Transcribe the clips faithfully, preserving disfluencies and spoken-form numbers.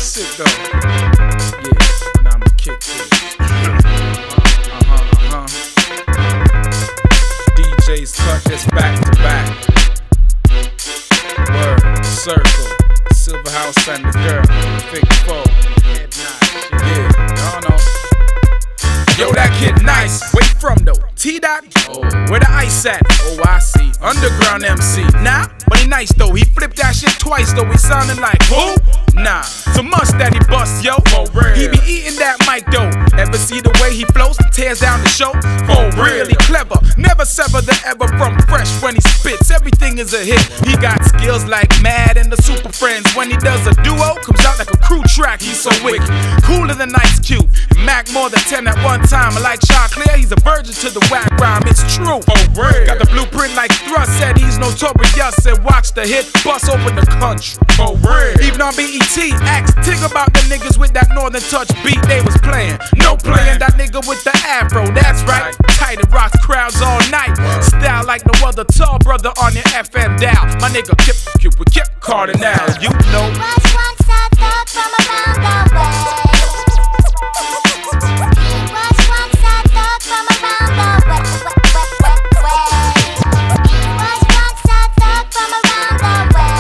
sick though. Yeah, now I'ma kick it. Uh-huh, uh-huh. D Js cut this back to back. Word, circle, Silver House and the girl, Big Four, Headknot, yeah, y'all know. Yo, that kid nice. Where you from though? T-Dot? Oh. Where the ice at? Oh, I see. Underground M C. Nah, but he nice though. He flipped that shit twice though. He sounding like who? Nah, so much that he bust, yo. For real. He be eating that mic though. Ever see the way he flows? Tears down the show. For real. He clever. Never sever the ever from fresh when he spits. Everything is a hit. He got skills like Mad and the Super Friends. When he does a duo, comes out like a crew track. He's so wicked. Cooler than Ice Cube. Mac more than ten at one time. Like Choclair, he's a virgin to the whack rhyme. It's true. For real. Got the blueprint like Thrust. Said he's notorious and watch the hit bust open the country. For real. Even on B E T, ask Tig about the niggas with that Northern Touch beat they was playing. No playing that nigga with the afro, that's right. Tight and rocks crowds all night. Style like no other tall brother on your F M dial. My nigga Kip, Cupid, Kip Cardinal, you know. Was once a thug from around the way. He was once a thug from around the way. He was once a thug from around the way.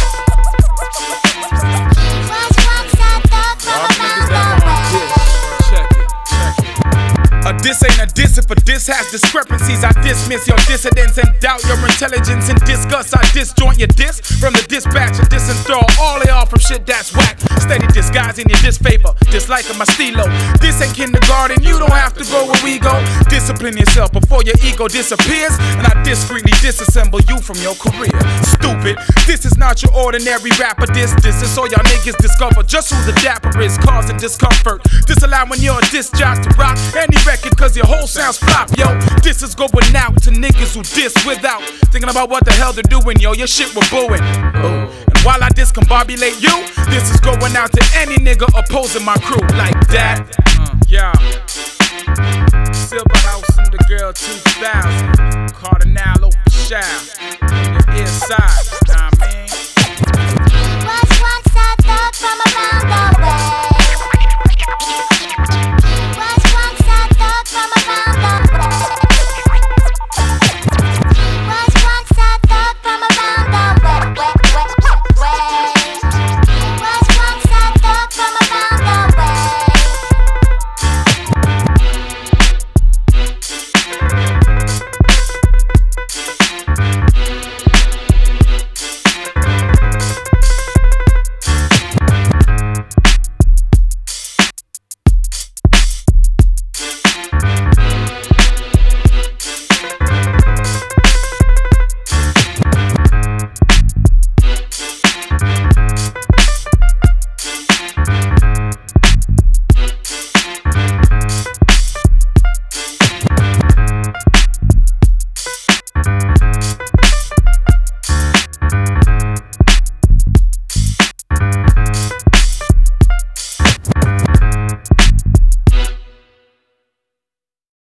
He was once a thug from around the way. Check it, check it. A diss ain't a diss if a diss has discrepancies. I dismiss your dissidence and doubt your intelligence. In disgust, I disjoint your diss from the dispatch and disenthrall all they all from shit that's whack. Steady disguising your disfavor, disliking my stilo. This ain't kindergarten, you don't have to go where we go. Discipline yourself before your ego disappears, and I discreetly disassemble you from your career. Stupid, this is not your ordinary rapper. This, this is so y'all niggas discover just who the dapper is, causing discomfort. Disallowing your diss jock to rock any record, cause your whole sounds flop, yo. This is going out to niggas who diss without thinking about what the hell they're doing, yo. Your shit we're booing. Oh. And while I discombobulate you, this is going out to any nigga opposing my crew like that. Uh, yeah. Silver House and the girl two thousand. Cardinal Official. On your ear side.